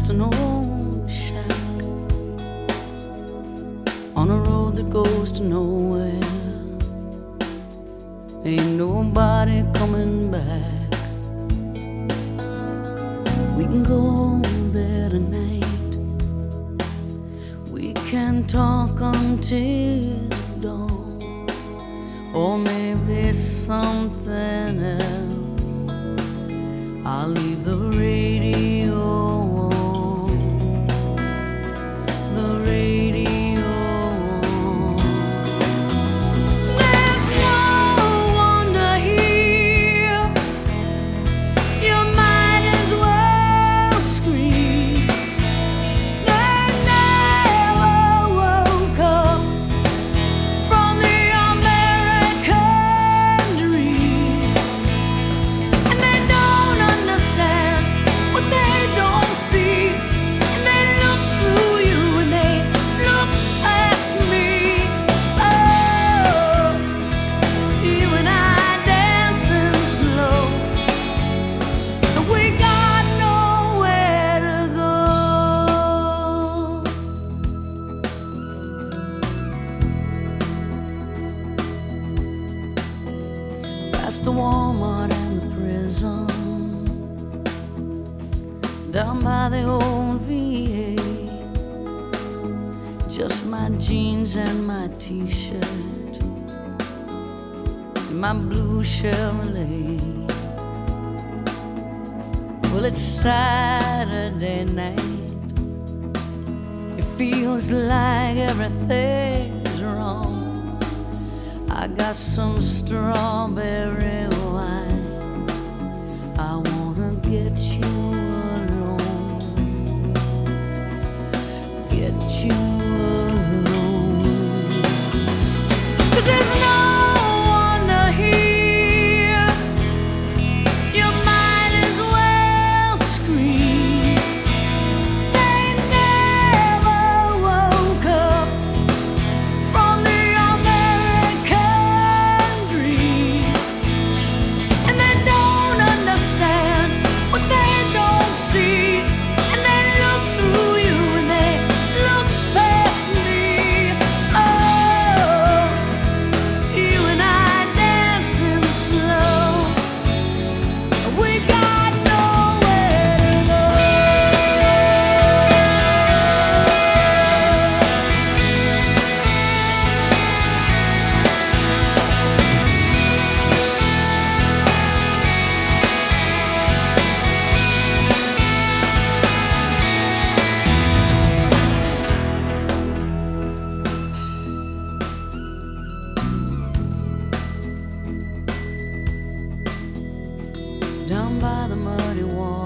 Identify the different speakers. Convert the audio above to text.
Speaker 1: past an old shack on a road that goes to nowhere. Ain't nobody coming back. We can go there tonight. We can talk until dawn, or maybe something else. I'll leave the radio on, the radio on. There's no one to hear. You might as well scream. They never woke up from the American dream, and they don't understand what they don't see, and they look through you and they look past me. Oh, you and I dancing slow, and we got nowhere to go. Past the Walmart and the prison, down by the old VA, just my jeans and my t-shirt and my blue Chevrolet. Well, it's Saturday night. It feels like everything's wrong. I got some strawberry wine. I wanna get you alone, get you alone. 'Cause there's no one to hear. You might as well scream. They never woke up from the American dream, and they don't understand what they don't see, and they look through you and they look past me. Oh, you and I dancing slow, we got nowhere to go. Down by the muddy wall,